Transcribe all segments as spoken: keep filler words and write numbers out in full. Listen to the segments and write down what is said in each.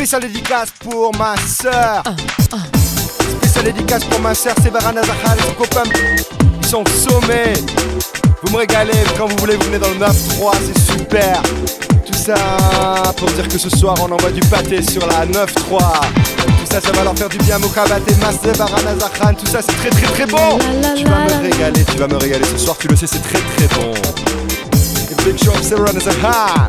Spécial dédicace pour ma sœur. uh, uh. Spécial dédicace pour ma sœur Sévara Nazarhan et son copain. Ils sont sommés. Vous me régalez, quand vous voulez vous venez dans le neuf trois, c'est super. Tout ça pour dire que ce soir on envoie du pâté sur la neuf trois. Tout ça, ça va leur faire du bien. Moukhabat et Mas, Sévara Nazarhan, tout ça c'est très très très bon. Tu vas me régaler, tu vas me régaler ce soir, tu le sais, c'est très très bon. Et big show of Sévara Nazarhan.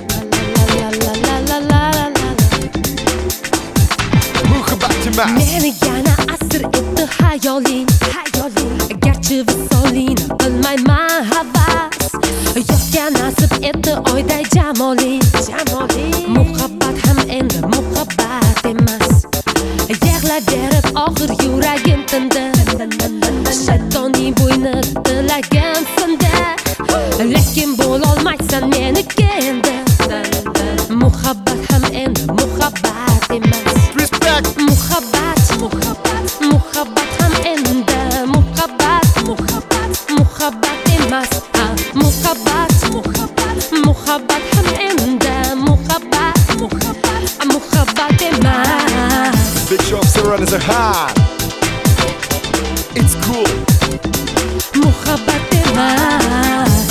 Meni yana asir etdi hayoling, hayoling. Garchi visolini bilmayman havas. Yo'qqa nasib etdi oyday jamoling, jamoling. Muhabbat ham endi muhabbat emas. Yig'laverib oxir yuragim tindi. Shaytonning bo'yni tilagim sindi. Lekin bo'lolmaysan meniki endi. Muhabbat ham endi muhabbat emas. Muhabbat, muhabbat, muhabbat ham endi muhabbat, muhabbat, muhabbat emas. Muhabbat, muhabbat, muhabbat ham endi muhabbat, muhabbat, muhabbat emas. Big show of Sévara Nazarhan. It's cool. Muhabbat emas.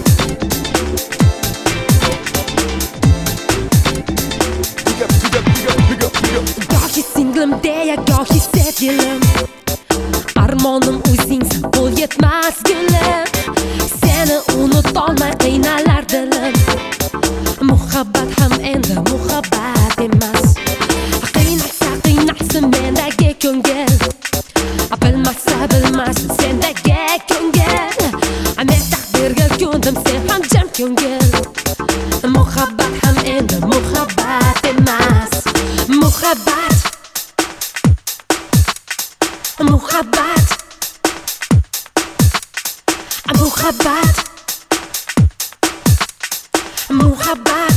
Big up, big up, big up, big up, big up. Gohi singlim deya gohi sevgilim. Armonim o'zingsan qo'l yetmas gulim. Seni unutolmay qiynalar dilim. Muhabbat ham endi muhabbat emas. Qiynalsa qiynalsin mendagi ko'ngil. Bilmasa bilmasin sendagi ko'ngil. Men taqdirga ko'ndim, sen ham jam ko'ngil. Muhabbat ham endi muhabbat emas. Muhabbat, muhabbat, muhabbat, muhabbat.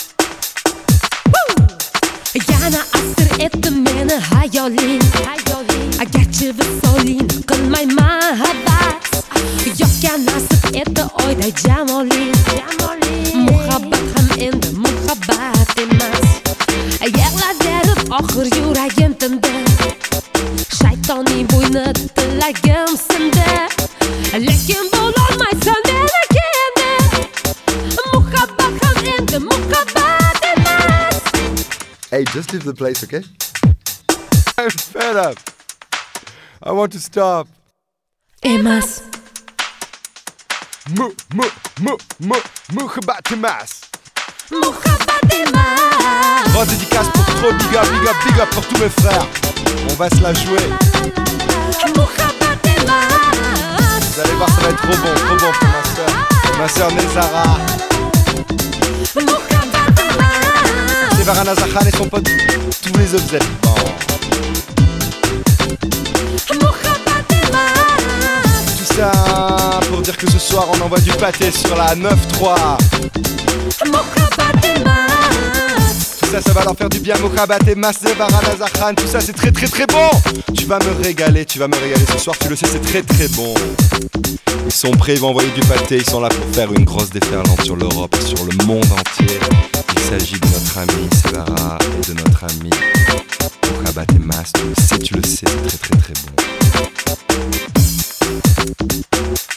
Yana asir etdi meni hayoling, hayoling. Agarchi visolin qilmayman havas. Yo'qqa nasib etdi oyday jamoling, jamoling. Muhabbat ham endi muhabbat emas. Yig'laverib oxir yuragim tindi. Shaytonning bo'yni tilagim sindi. Lekin bo'lolmaysan meniki endi. Muhabbat ham endi muhabbat emas. Hey, just leave the place, okay? I'm fed up. I want to stop. Emas. Mu, mu, mu, mu, Moukhabat et Mas. Muhabbat emas. Grosse dédicace pour trop, big up, big up, big up pour tous mes frères. On va se la jouer. Muhabbat emas. Vous allez voir, ça va être trop bon, trop bon pour ma soeur. Ma soeur Nezara. Muhabbat emas. Sévara Nazarhan et son pote. Tous les autres, vous êtes bons. Muhabbat emas. Tout ça pour dire que ce soir on envoie du pâté sur la neuf trois. Muhabbat emas. Tout ça, ça va leur faire du bien. Moukhabat et Mas, Sévara Nazarhan, tout ça c'est très très très bon. Tu vas me régaler, tu vas me régaler ce soir, tu le sais, c'est très très bon. Ils sont prêts, ils vont envoyer du pâté, ils sont là pour faire une grosse déferlante sur l'Europe et sur le monde entier. Il s'agit de notre ami Sévara et de notre ami Moukhabat et Mas, tu le sais, tu le sais, c'est très très très bon.